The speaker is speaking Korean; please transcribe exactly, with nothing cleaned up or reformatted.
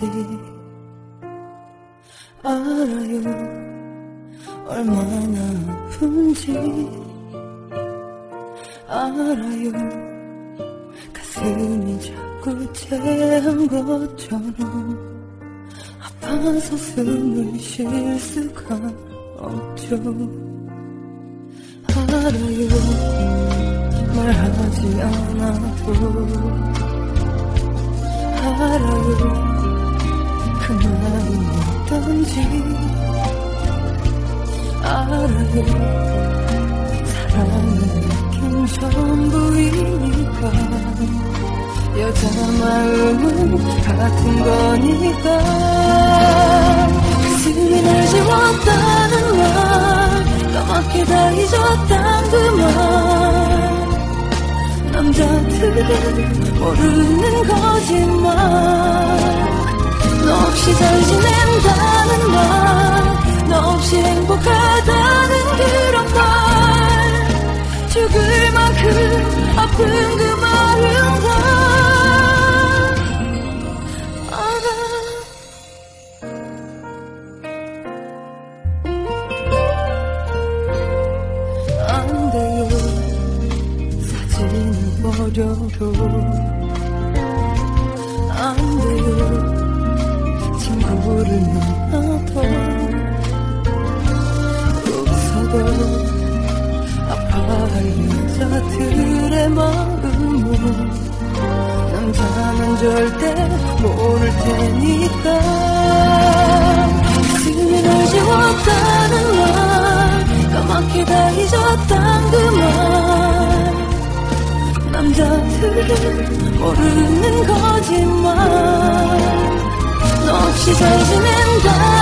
알아요 얼마나 아픈지 알아요 가슴이 자꾸 체한 것처럼 아파서 숨을 쉴 수가 없죠. 알아요 말하지 않아도 알아요 그 마음이 어떤지 알아요 사랑은 느낌 전부이니까 여자 마음은 같은 거니까 가슴이 날 지웠다는 말 까맣게 다 잊었단 그 말 남자들은 모르는 거짓말 너 없이 잘 지낸다는 말 너 없이 행복하다는 그런 말 죽을 만큼 아픈 그 말은 다 알아. 안 돼요 사진을 버려도 안 돼요 친구를 만나도 웃어도 아파할 여자들의 마음을 남자는 절대 모를 테니까 가슴이 날 지웠다는 말 까맣게 다 잊었단 그 말 남자들은 모르는 거짓말 너 없이 잘 지낸다